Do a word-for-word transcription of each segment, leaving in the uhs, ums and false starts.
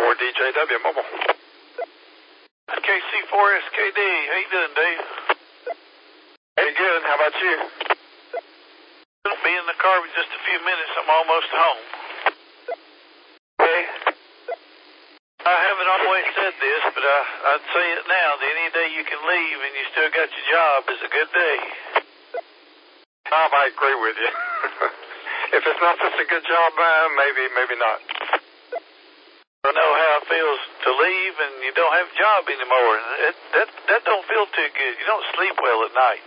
before D J W Mobile. K C four S K D. How you doing, Dave? Hey, good. How about you? I'll be in the car with just a few minutes. I'm almost home. Okay. I haven't always said this, but I, I'd say it now. That any day you can leave and you still got your job is a good day. Tom, I agree with you. If it's not such a good job, uh, maybe, maybe not. I know how it feels to leave and you don't have a job anymore. It, that that don't feel too good. You don't sleep well at night.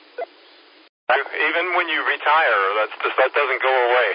Even when you retire, that's just, that doesn't go away.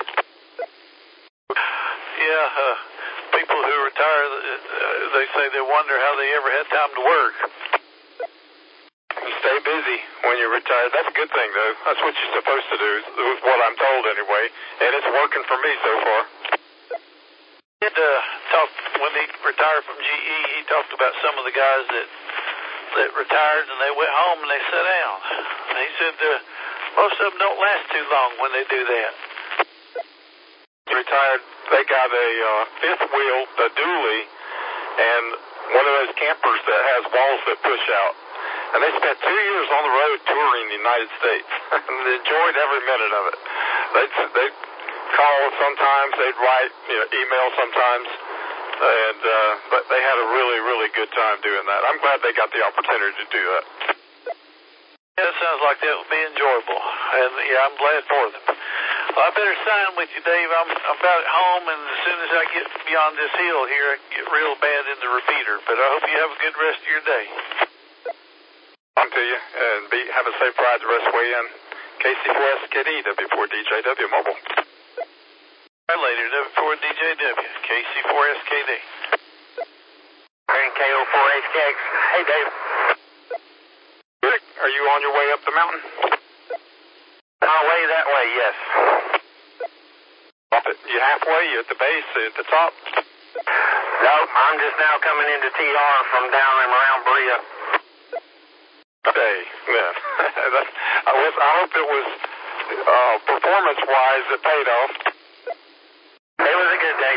Yeah, uh, people who retire, uh, they say they wonder how they ever had time to work. You stay busy when you retire. That's a good thing, though. That's what you're supposed to do, is what I'm told anyway. And it's working for me so far. He uh, talked, when he retired from G E, he talked about some of the guys that that retired and they went home and they sat down. And he said uh, most of them don't last too long when they do that. Retired, they got a uh, fifth wheel, a dually, and one of those campers that has walls that push out. And they spent two years on the road touring the United States and they enjoyed every minute of it. They'd, they'd call sometimes, they'd write, you know, email sometimes, and uh, but they had a really, really good time doing that. I'm glad they got the opportunity to do that. Yeah, it sounds like that would be enjoyable, and yeah, I'm glad for them. Well, I better sign with you, Dave. I'm, I'm about at home, and as soon as I get beyond this hill here, I get real bad in the repeater, but I hope you have a good rest of your day. On to you, and be, have a safe ride the rest of the way in. K C four S K D, W four D J W Mobile. Right later, W four D J W, K C four S K D. Grand K O four H K X. Hey, Dave. Rick, are you on your way up the mountain? On our way that way, yes. Up it. You halfway? You at the base? At the top? Nope, I'm just now coming into T R from down and around Berea. Hey, man. That's, I, was, I hope it was uh, performance-wise it paid off. It was a good day.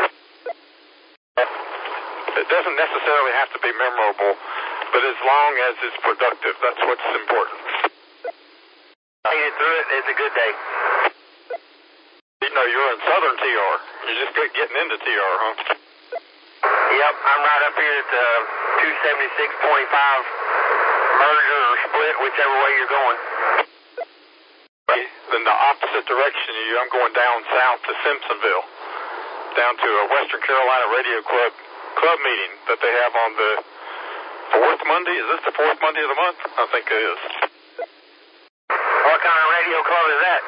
It doesn't necessarily have to be memorable, but as long as it's productive, that's what's important. Made it through it. It's a good day. You know, you're in southern T R. You're just getting into T R, huh? Yep, I'm right up here at the two seventy-six point five merger or split, whichever way you're going. In the opposite direction of you, I'm going down south to Simpsonville, down to a Western Carolina Radio Club club meeting that they have on the fourth Monday. Is this the fourth Monday of the month? I think it is. What kind of radio club is that?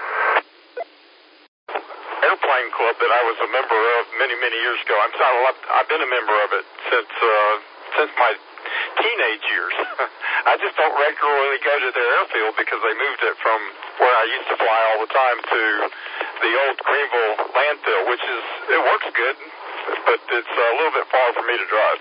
Airplane club that I was a member of many, many years ago. I'm sorry, I've been a member of it since uh, since my teenage years. I just don't regularly go to their airfield because they moved it from where I used to fly all the time to the old Greenville landfill, which is, it works good, but it's a little bit far for me to drive.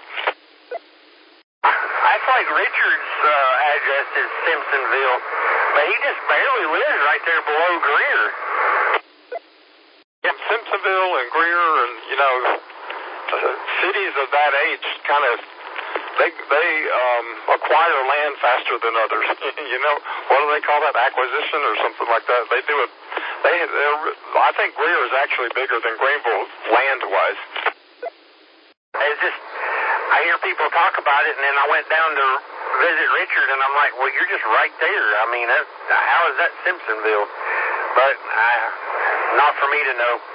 I like Richard's uh, address is Simpsonville, but he just barely lives right there below Greer. Yeah, Simpsonville and Greer and, you know, uh, cities of that age kind of, they they um, acquire land faster than others. You know, what do they call that, acquisition or something like that? They do it, they, I think Greer is actually bigger than Greenville land-wise. It's just, I hear people talk about it, and then I went down to visit Richard, and I'm like, well, you're just right there. I mean, that, how is that Simpsonville? But uh, not for me to know.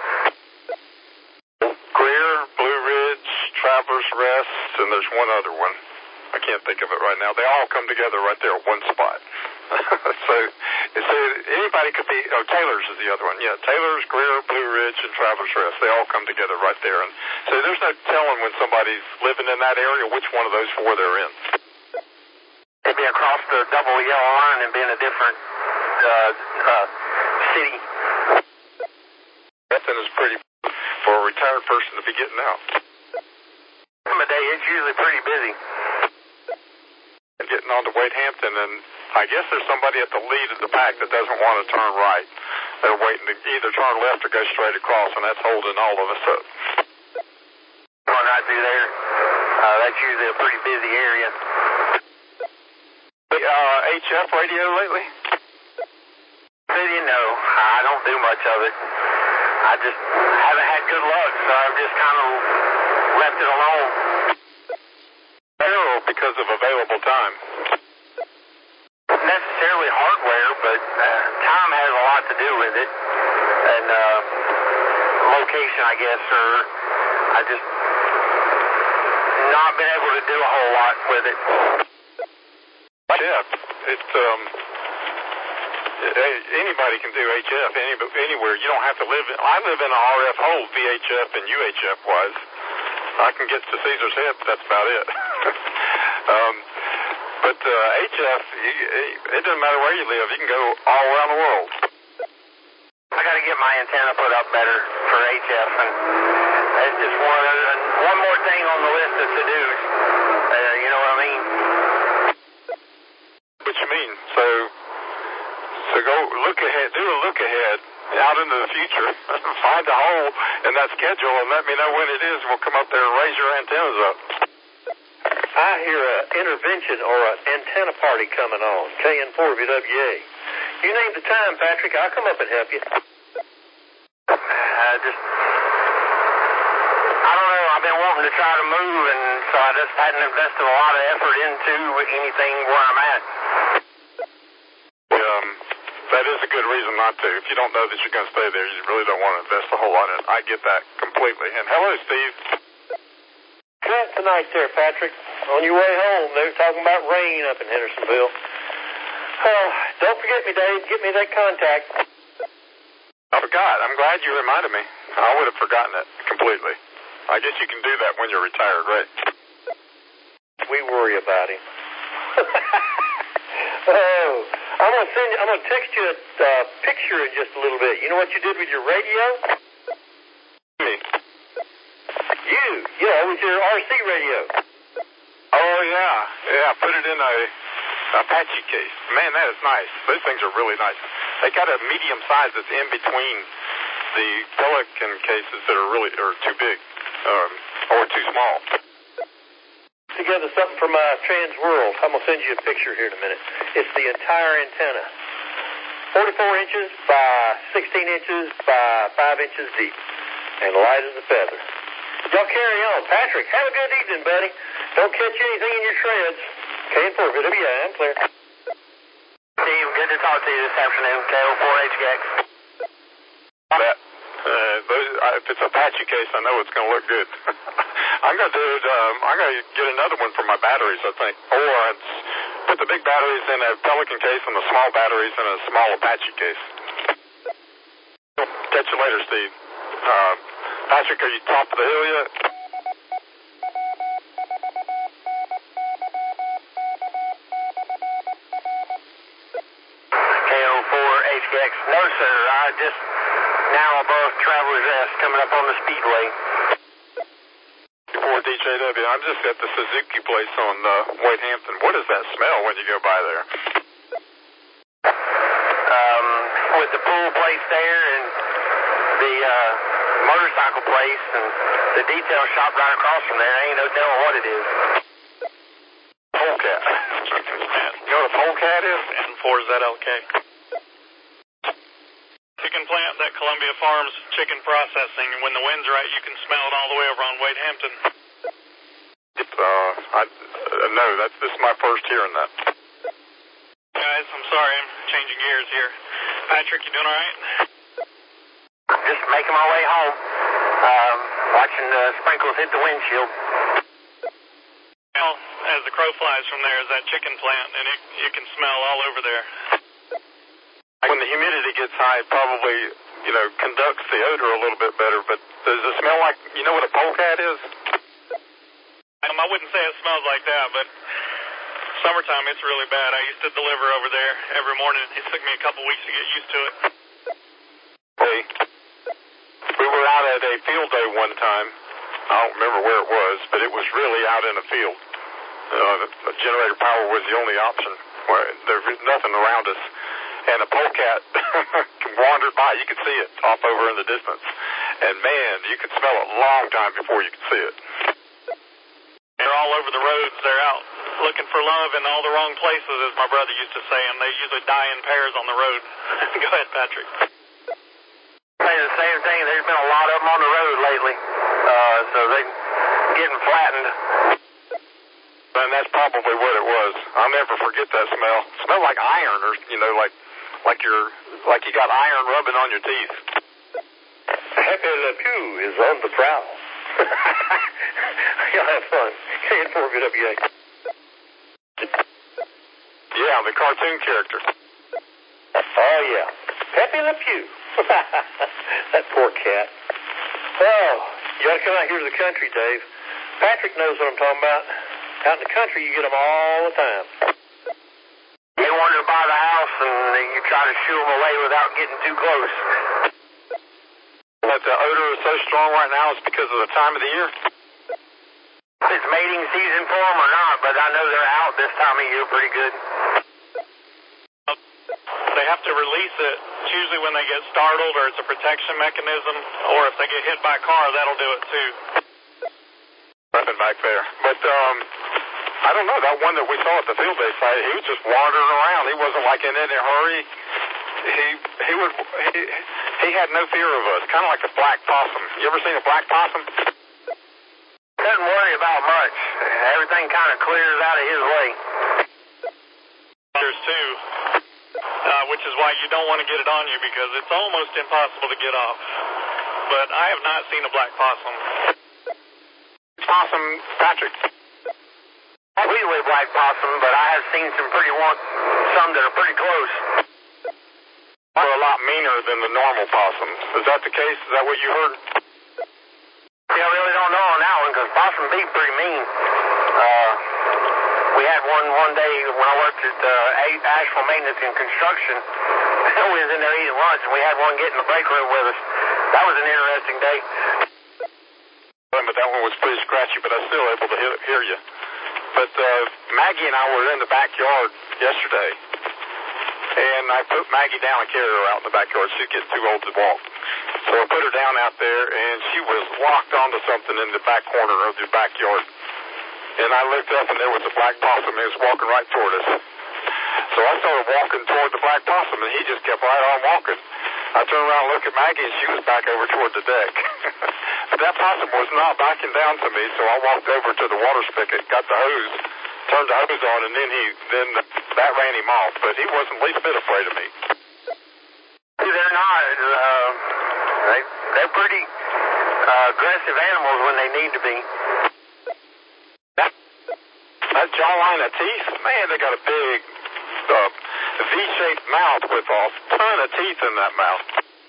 Greer, Blue Ridge, Travelers Rest, and there's one other one. I can't think of it right now. They all come together right there at one spot. so, so anybody could be, oh, Taylor's is the other one. Yeah, Taylor's, Greer, Blue Ridge, and Travelers Rest. They all come together right there. And so there's no telling when somebody's living in that area which one of those four they're in. They'd be across the double yellow line and be in a different uh, uh, city. Nothing is pretty for a retired person to be getting out. Time of day, it's usually pretty busy. Getting on to Wade Hampton, and I guess there's somebody at the lead of the pack that doesn't want to turn right. They're waiting to either turn left or go straight across, and that's holding all of us up. Going right ride through there. Uh, that's usually a pretty busy area. Uh, H F radio lately? You know, I don't do much of it. I just haven't had good luck, so I've just kind of left it alone. Or because of available time? Not necessarily hardware, but uh, time has a lot to do with it. And uh, location, I guess, or I just not been able to do a whole lot with it. Yeah, it's, um, anybody can do H F any, anywhere. You don't have to live in, I live in a R F hole, V H F and U H F wise. I can get to Caesar's Head, but that's about it. um, but uh, H F, you, it doesn't matter where you live. You can go all around the world. I got to get my antenna put up better for H F, and it's just one, one more thing on the list of to-dos. Uh, you know what I mean? What you mean? So, so go look ahead, do a look ahead out into the future, find a hole in that schedule and let me know when it is, and we'll come up there and raise your antennas up. I hear an intervention or an antenna party coming on, K N four V W A. You name the time, Patrick, I'll come up and help you. Uh, just, I don't know, I've been wanting to try to move, and so I just hadn't invested a lot of effort into anything where I'm at. Um, that is a good reason not to. If you don't know that you're going to stay there, you really don't want to invest a whole lot in it. I get that completely. And hello, Steve. Good tonight there, Patrick. On your way home, they were talking about rain up in Hendersonville. Oh, don't forget me, Dave. Get me that contact. I forgot. I'm glad you reminded me. I would have forgotten it completely. I guess you can do that when you're retired, right? We worry about him. Oh, I'm gonna send you. I'm gonna text you a uh, picture in just a little bit. You know what you did with your radio? Me. You, yeah, with your R C radio. Oh yeah, yeah. Put it in a Apache case. Man, that is nice. Those things are really nice. They got a medium size that's in between the Pelican cases that are really are too big um, or too small. Together something from uh, Trans World. I'm gonna send you a picture here in a minute. It's the entire antenna, forty-four inches by sixteen inches by five inches deep, and light as a feather. Y'all carry on, Patrick. Have a good evening, buddy. Don't catch anything in your shreds. K N four V W A, I'm clear. Steve, good to talk to you this afternoon. K O four H G X. That. Uh, those, uh, if it's a Apache case, I know it's going to look good. I'm going to do it. Um, I'm going to get another one for my batteries, I think. Or it's, put the big batteries in a Pelican case and the small batteries in a small Apache case. Catch you later, Steve. Uh, Patrick, are you top of the hill yet? K O four H G X. No, sir. I just now above Traveler's Rest coming up on the Speedway. Before D J W, I'm just at the Suzuki place on uh, White Hampton. What does that smell when you go by there? Um, with the pool place there and the uh, motorcycle place and the detail shop right across from there, ain't no telling what it is. Polecat. You know what a polecat is? N four Z L K. Chicken plant, that Columbia Farms chicken processing. When the wind's right, you can smell it all the way over on Wade Hampton. Uh, I, uh, no, that's this is my first hearing that. Guys, I'm sorry, I'm changing gears here. Patrick, you doing all right? Just making my way home. Um, watching the sprinkles hit the windshield. Well, as the crow flies from there is that chicken plant, and it you can smell all over there. When the humidity gets high, it probably, you know, conducts the odor a little bit better, but does it smell like, you know what a polecat is? Um, I wouldn't say it smells like that, but summertime it's really bad. I used to deliver over there every morning. It took me a couple weeks to get used to it. Hey, we were out at a field day one time. I don't remember where it was, but it was really out in a field. Uh, the, the generator power was the only option. Where there was nothing around us. And a polecat wandered by. You could see it off over in the distance. And, man, you could smell it a long time before you could see it. all over the roads. They're out looking for love in all the wrong places, as my brother used to say, and they usually die in pairs on the road. Go ahead, Patrick. Say the same thing. There's been a lot of them on the road lately, uh, so they're getting flattened. And that's probably what it was. I'll never forget that smell. It smelled like iron, or you know, like like you're like you got iron rubbing on your teeth. Pepe Le Pew is on the prowl. Y'all have fun. K N four V W A. Yeah, the cartoon character. Oh, yeah. Pepe Le Pew. That poor cat. Oh, you ought to come out here to the country, Dave. Patrick knows what I'm talking about. Out in the country, you get them all the time. They wander by the house, and you try to shoo them away without getting too close. But the odor is so strong right now, it's because of the time of the year. If it's mating season for them or not, but I know they're out this time of year pretty good. They have to release it. It's usually when they get startled, or it's a protection mechanism, or if they get hit by a car, that'll do it too. Nothing back there. But, um, I don't know, that one that we saw at the field day site, he was just wandering around. He wasn't like in any hurry. He, he would, he, he had no fear of us, kind of like a black possum. You ever seen a black possum? Doesn't worry about much. Everything kind of clears out of his way. There's two, uh, which is why you don't want to get it on you, because it's almost impossible to get off. But I have not seen a black possum. Possum, Patrick. Completely black possum, but I have seen some pretty one, some that are pretty close. They're a lot meaner than the normal possums. Is that the case? Is that what you heard? Yeah, I really don't know on that one, because possum be pretty mean. Uh, we had one one day when I worked at uh, Asheville Maintenance and Construction. We was in there eating lunch, and we had one get in the break room with us. That was an interesting day. But that one was pretty scratchy, but I was still able to hear, hear you. But uh, Maggie and I were in the backyard yesterday, and I put Maggie down and carried her out in the backyard. She's getting too old to walk. So I put her down out there, and she was locked onto something in the back corner of the backyard. And I looked up, and there was a black possum. He was walking right toward us. So I started walking toward the black possum, and he just kept right on walking. I turned around and looked at Maggie, and she was back over toward the deck. But that possum was not backing down to me, so I walked over to the water spigot, got the hose, turned the hose on, and then he then that ran him off. But he wasn't the least bit afraid of me. They're not. Uh, they, they're pretty uh, aggressive animals when they need to be. That, that jawline of teeth, man, they got a big uh, V-shaped mouth with a ton of teeth in that mouth.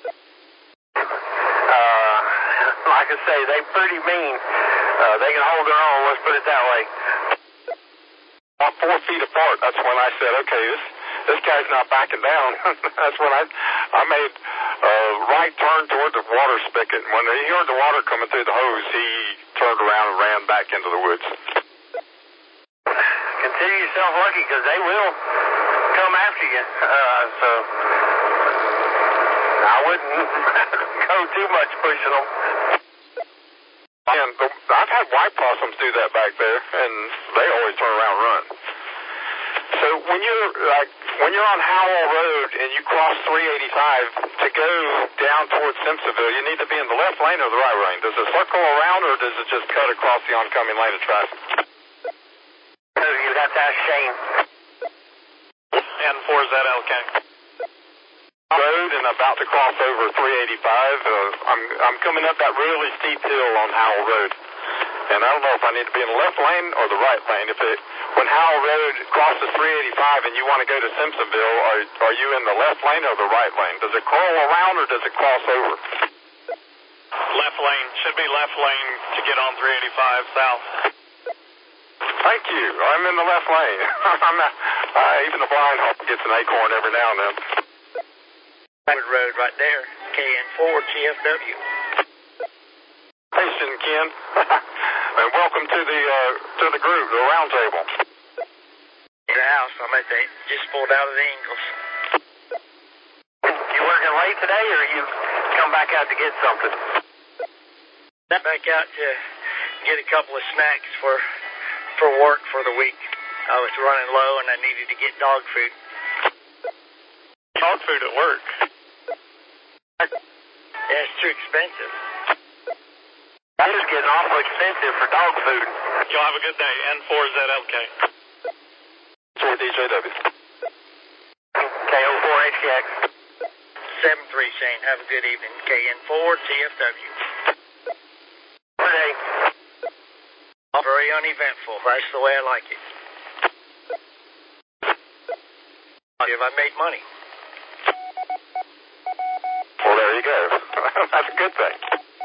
Uh, like I say, they're pretty mean. Uh, they can hold their own, let's put it that way. About four feet apart, that's when I said, okay, this this guy's not backing down. That's when I I made a right turn toward the water spigot. And when he heard the water coming through the hose, he turned around and ran back into the woods. Consider yourself lucky, because they will come after you. Uh, so I wouldn't go too much pushing them. And the, I've had white possums do that back there, and they always turn around and run. So when you're like when you're on Howell Road and you cross three eighty-five to go down towards Simpsonville, you need to be in the left lane or the right lane. Does it circle around, or does it just cut across the oncoming lane of traffic? You'd have to ask Shane. And four is that L K. Road and about to cross over three eighty-five. Uh, I'm I'm coming up that really steep hill on Howell Road, and I don't know if I need to be in the left lane or the right lane. If it when Howell Road crosses three eighty-five and you want to go to Simpsonville, are are you in the left lane or the right lane? Does it curl around or does it cross over? Left lane. Should be left lane to get on three eighty-five south. Thank you. I'm in the left lane. I'm not, uh, even the blind hawk gets an acorn every now and then. Road right there, K N four T F W. Patient Ken, and welcome to the uh, to the group, the round table. The house, I'm at the just pulled out of the Ingles. You working late today, or you come back out to get something? Back out to get a couple of snacks for for work for the week. I was running low and I needed to get dog food. Dog food at work? Yeah, it's too expensive. That is getting awful expensive for dog food. Y'all have a good day. N four Z L K. four D J W. K O four H K X. seven three, Shane. Have a good evening. K N four T F W. Good day. Very uneventful. That's the way I like it. Have I made money? Well, there you go. That's a good thing.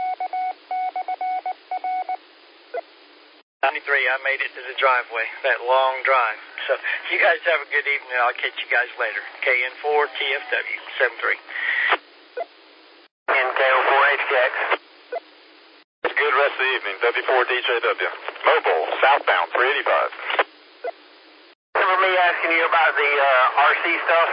ninety-three, I made it to the driveway, that long drive. So, you guys have a good evening. I'll catch you guys later. K N four T F W, seven three. And K O four H K X. It's a good rest of the evening. W four D J W. Mobile, southbound, three eighty-five. Remember me asking you about the uh, R C stuff?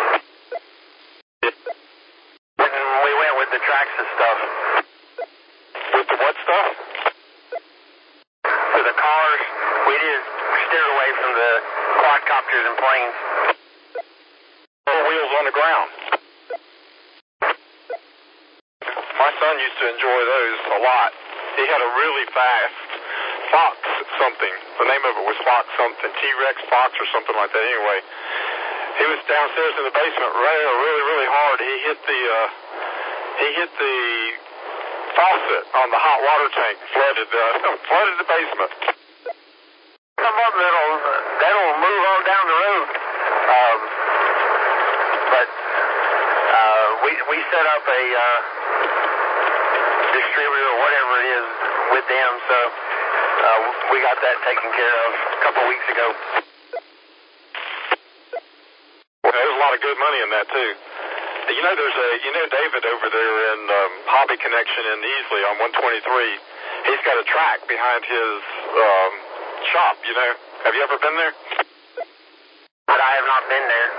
When we went with the Traxxas stuff. With the what stuff? For the cars, we just steered away from the quadcopters and planes. Four wheels on the ground. My son used to enjoy those a lot. He had a really fast Fox something. The name of it was Fox something. T-Rex Fox or something like that. Anyway, he was downstairs in the basement running really, really hard. He hit the, uh, he hit the faucet on the hot water tank, flooded, uh, flooded the basement. Some of them that'll, that'll move on down the road. Um, but uh, we we set up a uh, distributor or whatever it is with them, so uh, we got that taken care of a couple weeks ago. Well, there's a lot of good money in that too. You know, there's a, you know, David over there in um, Hobby Connection in Easley on one twenty-three. He's got a track behind his um, shop. You know, have you ever been there? But I have not been there.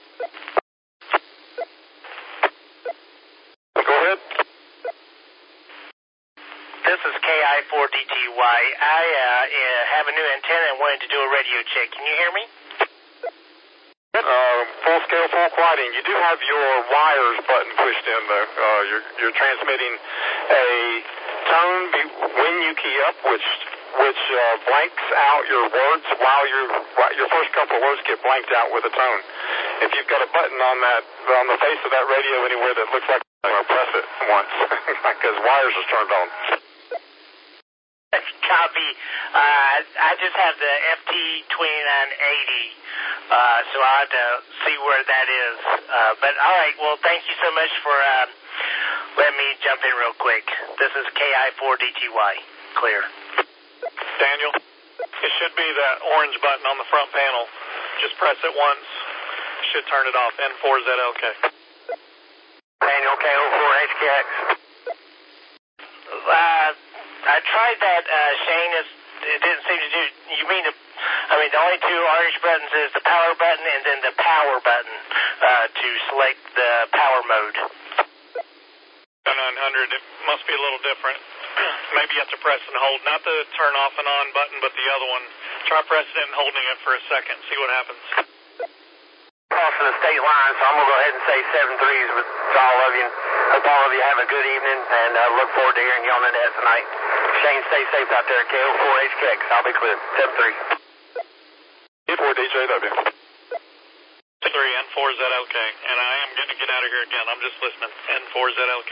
Go ahead. This is K I four D T Y. I uh, have a new antenna and wanted to do a radio check. Can you hear me? Uh, full scale, full quieting. You do have your wires button pushed in though. Uh, you're, you're transmitting a tone be- when you key up, which which uh, blanks out your words while your your first couple of words get blanked out with a tone. If you've got a button on that on the face of that radio anywhere that looks like, uh, press it once because wires are turned on. Copy. Uh, I just have the F T twenty-nine eighty, uh, so I'll have to see where that is. Uh, but all right, well, thank you so much for uh, letting me jump in real quick. This is K I four D T Y. Clear. Daniel, it should be that orange button on the front panel. Just press it once. Should turn it off. N four Z L K. Daniel, K O four H K X. Uh, I tried that, uh, Shane. It's, it didn't seem to do. You mean the? I mean, the only two orange buttons is the power button and then the power button uh, to select the power mode. nine hundred. It must be a little different. Maybe you have to press and hold, not the turn off and on button, but the other one. Try pressing it and holding it for a second. See what happens. Crossing the state line, so I'm going to go ahead and say seven threes with to all of you. Hope all of you have a good evening, and uh, look forward to hearing you on the net tonight. Shane, stay safe out there. K O four H K X. I'll be clear. seven three. N four D J W. three N four Z L K, and I am going to get out of here again. I'm just listening. N four Z L K.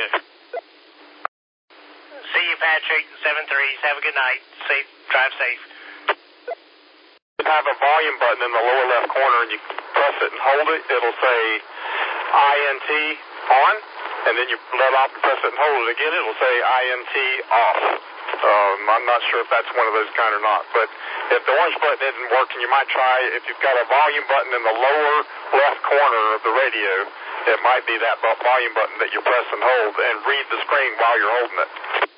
See you, Patrick. seven threes. Have a good night. Safe. Drive safe. You have a volume button in the lower left corner, and you press it and hold it. It'll say I N T on, and then you let off and press it and hold it again. It'll say I N T off. Um, I'm not sure if that's one of those kind or not, but if the orange button isn't working, you might try, if you've got a volume button in the lower left corner of the radio, it might be that volume button that you press and hold, and read the screen while you're holding it.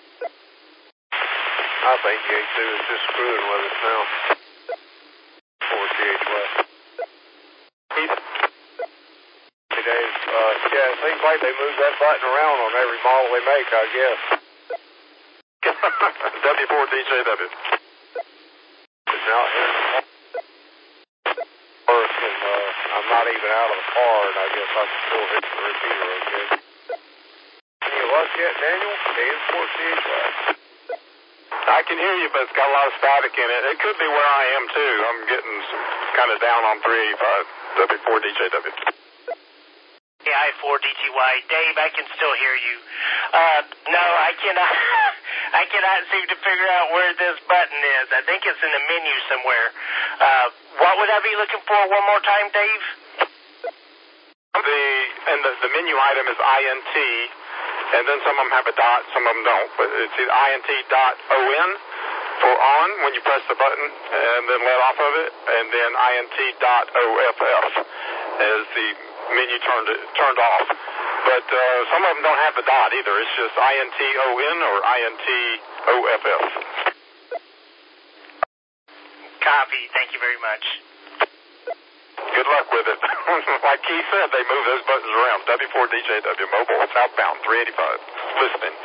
I think J two is just screwing with us now. four T H Y. Keith? Hey, Dave. Uh, yeah, it seems like they move that button around on every model they make, I guess. W four D J W. out here. First, and uh, I'm not even out of the car, and I guess I can still hit the repeater, okay? Any luck yet, Daniel? K N four C H Y. I can hear you, but it's got a lot of static in it. It could be where I am, too. I'm getting kind of down on three eighty-five, W four D J W. Yeah, I four D T Y. Dave, I can still hear you. Uh, no, I cannot. I cannot seem to figure out where this button is. I think it's in the menu somewhere. Uh, what would I be looking for one more time, Dave? The and the, the menu item is I N T, and then some of them have a dot, some of them don't. But it's either I N T dot O N for on when you press the button, and then let off of it, and then I N T dot O F F as the menu turned turned off. But uh, some of them don't have the dot either. It's just I N T O N or I N T O F F. Copy. Thank you very much. Good luck with it. Like Keith said, they move those buttons around. W four D J W mobile southbound three eighty-five. Listening.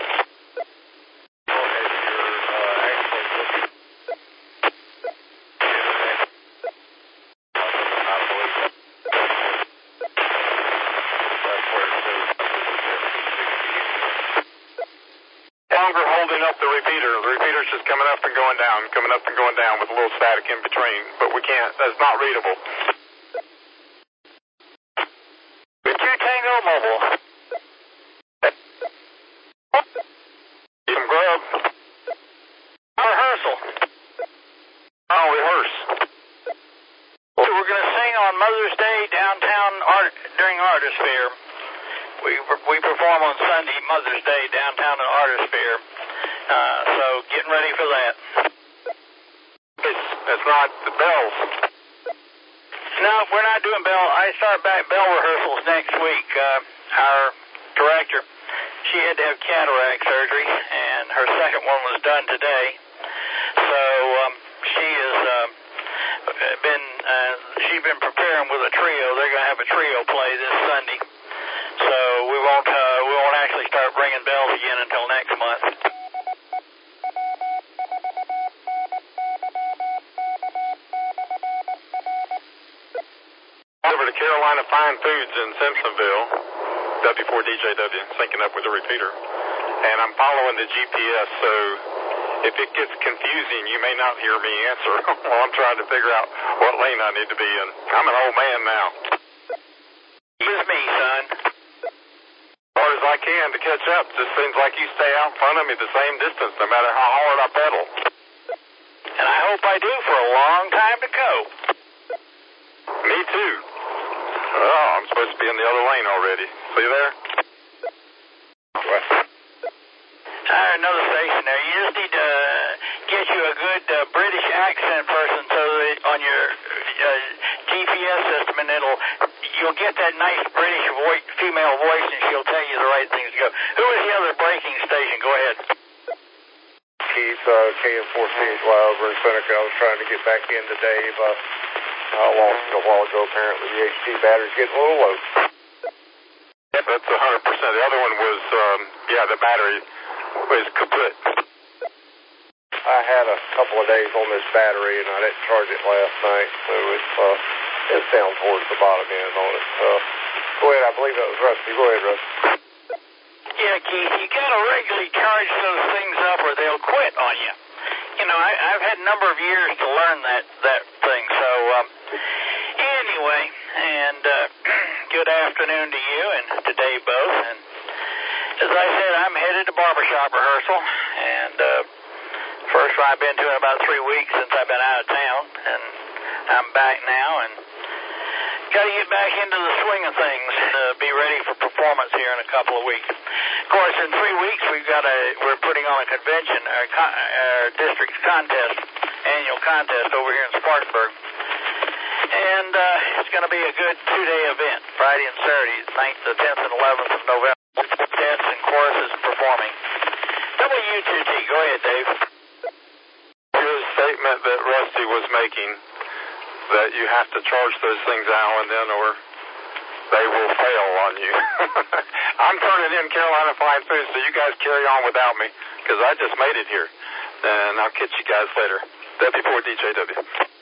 Up the repeater. The repeater's just coming up and going down, coming up and going down with a little static in between, but we can't, that's not readable. two Tango Mobile. Some grub. Rehearsal. Oh, rehearse. We're going to sing on Mother's Day downtown art, during Artist Fair. We, we perform on Sunday, Mother's Day, downtown at Artist Fair. Uh, so getting ready for that. It's, it's not the bells. No, we're not doing bell. I start back bell rehearsals next week. Uh, our director, she had to have cataract surgery, and her second one was done today. So um, she has uh, been uh, she's been preparing with a trio. They're going to have a trio play this Sunday. So we won't uh, we won't actually start ringing bells again until next month. Over to Carolina Fine Foods in Simpsonville, W four D J W, syncing up with the repeater. And I'm following the G P S, so if it gets confusing, you may not hear me answer while I'm trying to figure out what lane I need to be in. I'm an old man now. It's me, son. As hard as I can to catch up. Just seems like you stay out in front of me the same distance, no matter how hard I pedal. And I hope I do for a long time to go. Me too. Oh, I'm supposed to be in the other lane already. See there? What? Uh, another station there. You just need to get you a good uh, British accent person so that on your uh, G P S system, and it'll you'll get that nice British voice, female voice, and she'll tell you the right things to go. Who is the other breaking station? Go ahead. Keith, uh, K N four C H Y over in Seneca. I was trying to get back in to Dave. Uh, I lost it a while ago. Apparently, the H T battery's getting a little low. Yep, that's one hundred percent. The other one was, um, yeah, the battery was kaput. I had a couple of days on this battery, and I didn't charge it last night, so it's, uh, it's down towards the bottom end on it. Uh, go ahead. I believe that was Rusty. Go ahead, Rusty. Yeah, Keith, you got to regularly charge those things up or they'll quit on you. You know, I, I've had a number of years to learn that, that thing. So, um, anyway, and uh, good afternoon to you and to Dave both. And as I said, I'm headed to barbershop rehearsal. And uh, first one I've been to in about three weeks since I've been out of town. And I'm back now and got to get back into the swing of things. Uh, be ready for performance here in a couple of weeks. Of course, in three weeks we've got a we're putting on a convention, our, con, our district contest, annual contest over here in Spartanburg, and uh, it's going to be a good two-day event, Friday and Saturday, ninth, the tenth, and eleventh of November. Quartets and choruses performing. W two T, go ahead, Dave. Here's a statement that Rusty was making, that you have to charge those things now and then or they will fail on you. I'm turning in Carolina Fine Foods, so you guys carry on without me because I just made it here. And I'll catch you guys later. fifty-four D J W.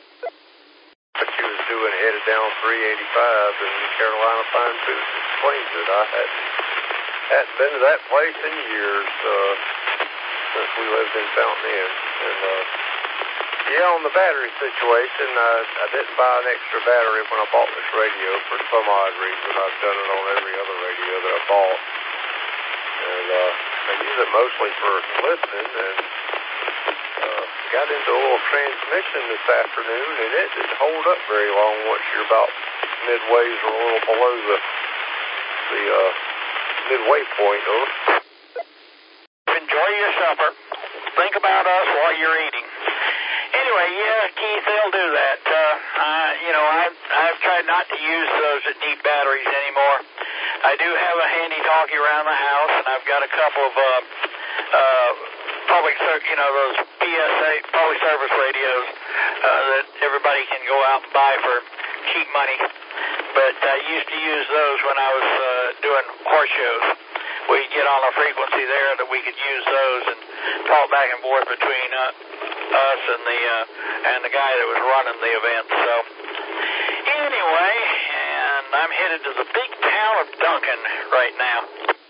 What you was doing headed down three eighty-five in Carolina Pine Foods explains it. I hadn't, hadn't been to that place in years uh, since we lived in Fountain Inn. And, uh, yeah, on the battery situation, I, I didn't buy an extra battery when I bought this radio for some odd reason. I've done it on every other radio that I bought. And uh, I use it mostly for listening, and uh, got into a little transmission this afternoon, and it didn't hold up very long once you're about midways or a little below the the uh, midway point. Over. Enjoy your supper. Think about us while you're eating. Anyway, yeah, Keith, they'll do that. Uh, uh, you know, I've, I've tried not to use those that need batteries anymore. I do have a handy-talkie around the house, and I've got a couple of uh, uh, public, you know, those P S A, public service radios uh, that everybody can go out and buy for cheap money. But I used to use those when I was uh, doing horse shows. We'd get on a frequency there that we could use those and talk back and forth between uh, us and the uh, and the guy that was running the event. So anyway, and I'm headed to the big town of Duncan right now.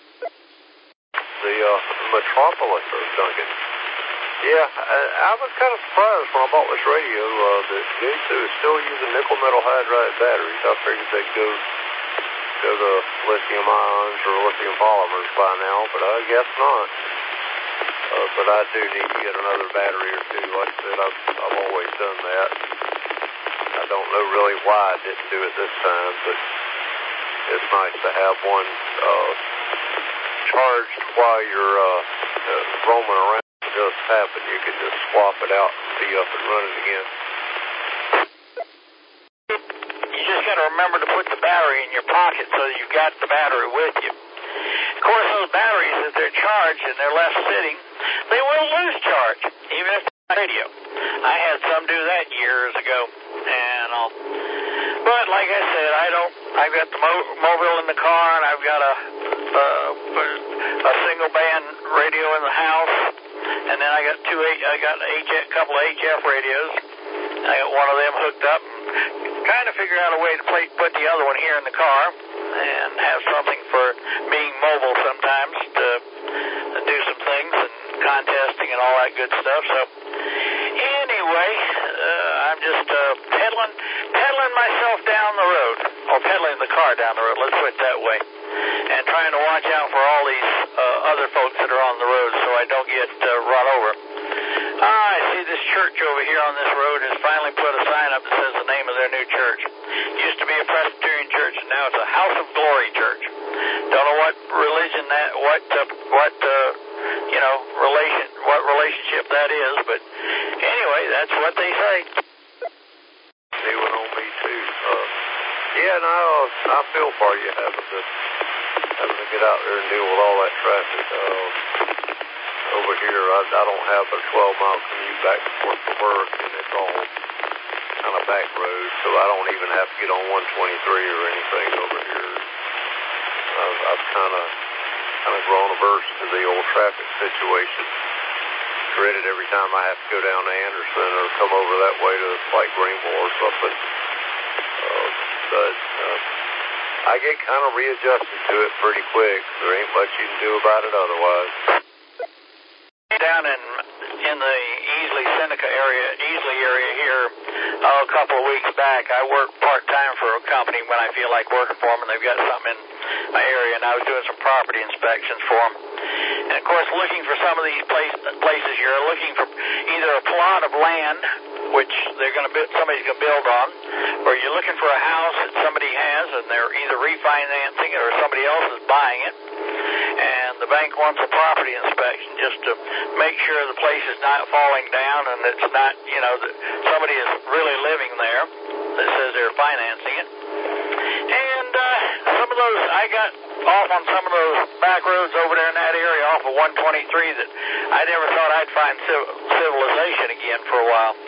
The uh, metropolis of Duncan. Yeah, I, I was kind of surprised when I bought this radio uh, that Yaesu is still using nickel metal hydride batteries. I figured they'd go go to lithium ions or lithium polymers by now, but I guess not. Uh, but I do need to get another battery or two. Like I said, I've, I've always done that. I don't know really why I didn't do it this time, but it's nice to have one uh, charged while you're uh, uh, roaming around. It just happen. You can just swap it out and be up and running again. You just got to remember to put the battery in your pocket so that you've got the battery with you. Of course, those batteries, if they're charged and they're left sitting, they will lose charge, even if they're radio. I had some do that years ago, and I'll, but like I said, I don't. I've got the mo- mobile in the car, and I've got a uh, a single band radio in the house, and then I got two. I got a couple of H F radios. I got one of them hooked up. Trying to figure out a way to play, put the other one here in the car and have something for being mobile sometimes to, to do some things and contesting and all that good stuff. So anyway, uh, I'm just uh, pedaling, pedaling myself down the road, or pedaling the car down the road, let's put it that way, and trying to watch out for all these uh, other folks that are on the road so I don't get uh, run over. Ah, I see this church over here on this road has finally put a sign up that says the name of their new church. Used to be a Presbyterian church, and now it's a House of Glory church. Don't know what religion that, what, uh, what, uh, you know, relation, what relationship that is, but anyway, that's what they say. They went on me too. Uh, yeah, and I, uh, I feel for you having to, having to get out there and deal with all that traffic. Uh, Over here, I, I don't have a twelve mile commute back and forth to work, and it's all kind of back road, so I don't even have to get on one twenty-three or anything over here. I've, I've kind of kind of grown averse to the old traffic situation. Dread it every time I have to go down to Anderson or come over that way to like Greenville or something. Uh, but uh, I get kind of readjusted to it pretty quick. There ain't much you can do about it otherwise. Down in in the Easley Seneca area, Easley area here, oh, a couple of weeks back, I work part time for a company when I feel like working for them, and they've got something in my area, and I was doing some property inspections for them. And of course, looking for some of these place, places, you're looking for either a plot of land, which they're going to build, somebody's going to build on, or you're looking for a house that somebody has, and they're either refinancing it or somebody else is buying it. And the bank wants a property inspection just to make sure the place is not falling down and it's not, you know, that somebody is really living there that says they're financing it. And uh, some of those, I got off on some of those back roads over there in that area off of one twenty-three that I never thought I'd find civ- civilization again for a while.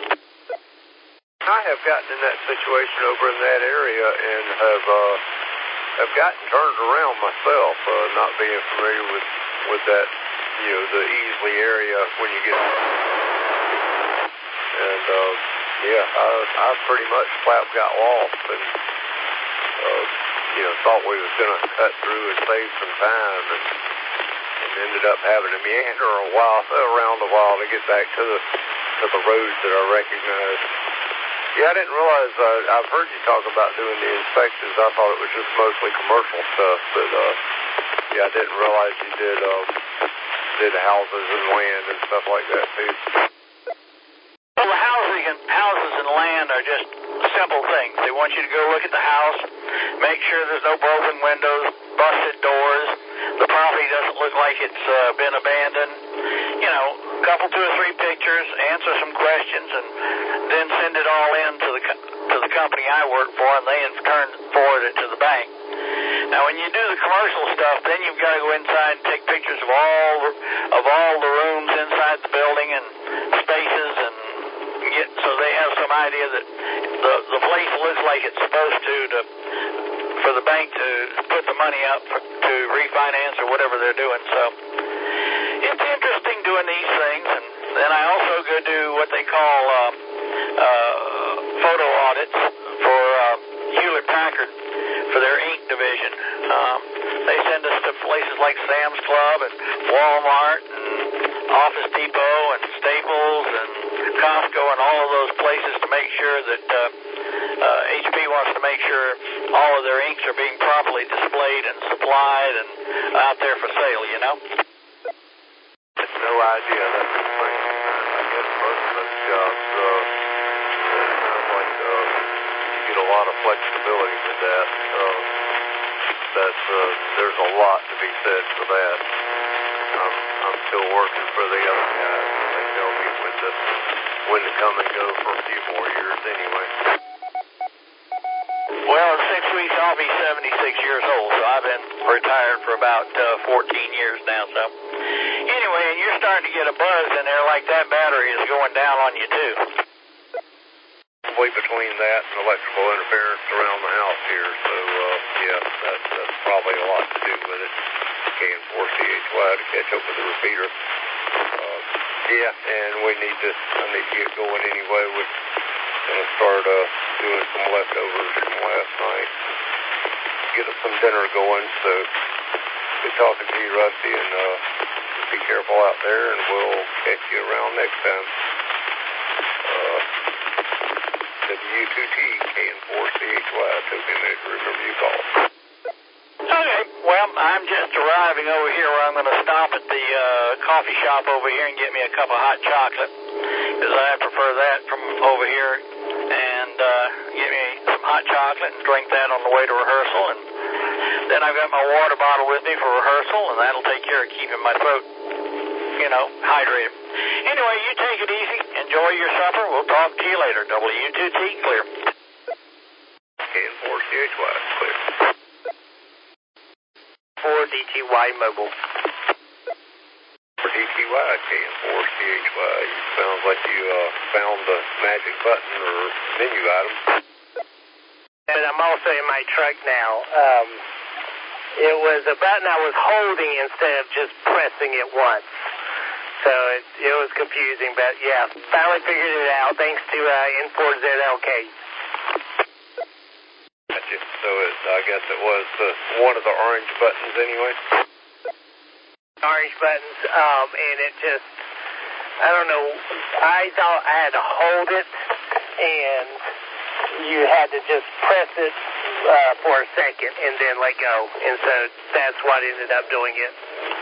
I have gotten in that situation over in that area and have uh, have gotten turned around myself, uh, not being familiar with, with that, you know, the Easley area when you get. and uh, yeah, I, I pretty much flat got lost and uh, you know thought we was gonna cut through and save some time, and, and ended up having to meander a while around a while to get back to the to the roads that I recognized. Yeah, I didn't realize. Uh, I've heard you talk about doing the inspections. I thought it was just mostly commercial stuff, but uh, yeah, I didn't realize you did uh, did houses and land and stuff like that too. Well, the housing and houses and land are just simple things. They want you to go look at the house, make sure there's no broken windows, busted doors, the property doesn't look like it's uh, been abandoned. You know, a couple, two or three pictures, answer some questions, and then send it all in to the to the company I work for, and they in turn forward it to the bank. Now, when you do the commercial stuff, then you've got to go inside and take pictures of all of all the rooms inside the building and spaces, and get so they have some idea that the the place looks like it's supposed to to for the bank to put the money up for, to refinance or whatever they're doing. So it's interesting doing these things, and then I also go do what they call uh, uh, photo audits for uh, Hewlett Packard for their ink division. Um, they send us to places like Sam's Club and Walmart and Office Depot and Staples and Costco and all of those places to make sure that uh, uh, H P wants to make sure all of their inks are being properly displayed and supplied and out there for sale, you know? No idea. That's the thing. I guess most of those jobs, uh, it sounds like uh, you get a lot of flexibility with that. Uh, that's, uh, there's a lot to be said for that. I'm, I'm still working for the other guys, and they tell me when to, when to come and go for a few more years anyway. Well, in six weeks I'll be seventy-six years old, so I've been retired for about uh, fourteen years now. So anyway, and you're starting to get a buzz in there like that battery is going down on you too. Probably between that and electrical interference around the house here, so uh, yeah, that's, that's probably a lot to do with it. K N four C H Y to catch up with the repeater. Uh, yeah, and we need to, I need to get going anyway with, gonna start uh, doing some leftovers from last night. Get us some dinner going, so good talking to you, Rusty, and uh, be careful out there, and we'll catch you around next time. Uh, W two T, K N four C H Y, took me a minute to remember you called. Okay, well, I'm just arriving over here where I'm going to stop at the uh, coffee shop over here and get me a cup of hot chocolate, because I prefer that from over here, and uh, get me some hot chocolate and drink that on the way to rehearsal, and then I've got my water bottle with me for rehearsal, and that'll take care of keeping my throat, you know, hydrated. Anyway, you take it easy, enjoy your supper, we'll talk to you later. W two T, clear. K N four C H Y, clear. For D T Y Mobile. For D T Y, K N four C H Y. Sounds like you uh, found the magic button or menu item. And I'm also in my truck now. Um, it was a button I was holding instead of just pressing it once. So it, it was confusing, but yeah, finally figured it out thanks to uh, N four Z L K. Gotcha. So it, I guess it was uh, one of the orange buttons anyway? Orange buttons, um, and it just, I don't know, I thought I had to hold it, and you had to just press it uh, for a second and then let go, and so that's what ended up doing it.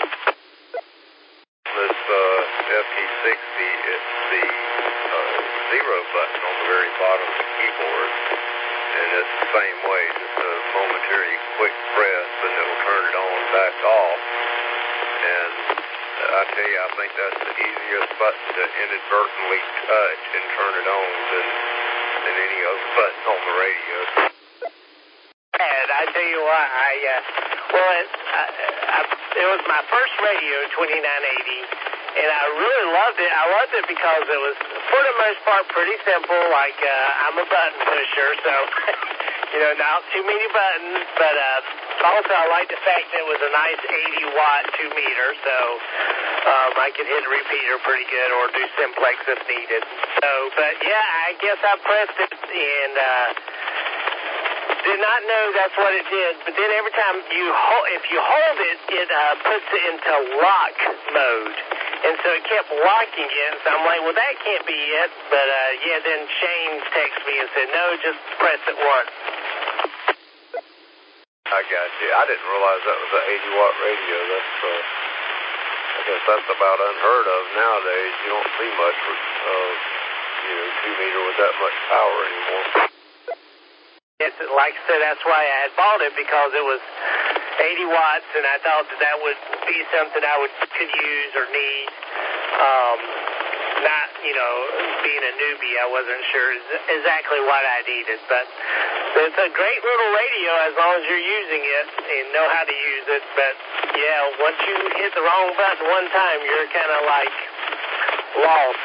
This uh, F T sixty, it's the uh, zero button on the very bottom of the keyboard, and it's the same way, just a momentary quick press, and it'll turn it on and back off. And I tell you, I think that's the easiest button to inadvertently touch and turn it on than, than any other button on the radio. And I tell you what, I, uh, well, it, I, I, it was my first radio, twenty-nine eighty, and I really loved it. I loved it because it was, for the most part, pretty simple. Like, uh, I'm a button pusher, so, you know, not too many buttons, but, uh, Also, I like the fact that it was a nice eighty watt two meter, so um, I could hit a repeater pretty good or do simplex if needed. So, but yeah, I guess I pressed it and uh, did not know that's what it did. But then every time you hold, if you hold it, it uh, puts it into lock mode. And so it kept locking it. So I'm like, well, that can't be it. But uh, yeah, then Shane texted me and said, no, just press it once. I got you. I didn't realize that was an eighty watt radio. That's, uh, I guess that's about unheard of nowadays. You don't see much, uh, you know, two meter with that much power anymore. Yes, like I said, that's why I had bought it, because it was eighty watts, and I thought that that would be something I would could use or need. Um, not, you know, being a newbie, I wasn't sure exactly what I needed, but it's a great little radio as long as you're using it and know how to use it. But yeah, once you hit the wrong button one time, you're kind of like lost.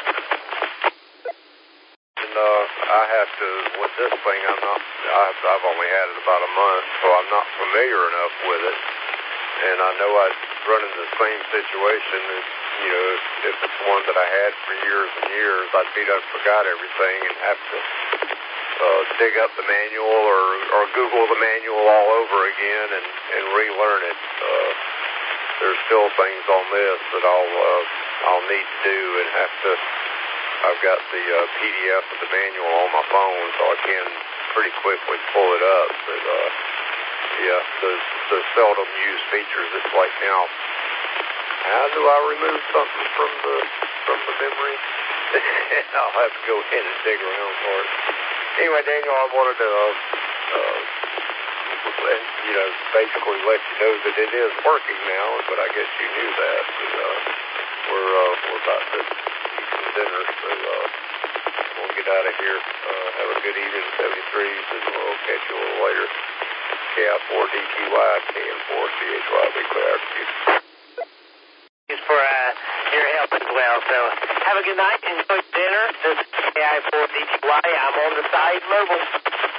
And uh, I have to, with this thing, I'm not, I've, I've only had it about a month, so I'm not familiar enough with it. And I know I'd run into the same situation as, you know, if, if it's one that I had for years and years, I'd be done forgot everything and have to uh, dig up the manual or, or Google the manual all over again and, and relearn it. Uh, there's still things on this that I'll, uh, I'll need to do and have to. I've got the uh, P D F of the manual on my phone, so I can pretty quickly pull it up. But uh, yeah, those those seldom used features. It's like now, how do I remove something from the from the memory? I'll have to go in and dig around for it. Anyway, Daniel, I wanted to, uh, uh, you know, basically let you know that it is working now. But I guess you knew that. But, uh, we're uh, we're about to eat some dinner, so uh, we'll get out of here. Uh, have a good evening, seventy-threes, and we'll catch you a little later. K I four D T Y, K M four C H Y, be clear out to you. Thanks for uh, your help as well. So have a good night. Enjoy dinner. This is K I four D T Y. I'm on the side mobile.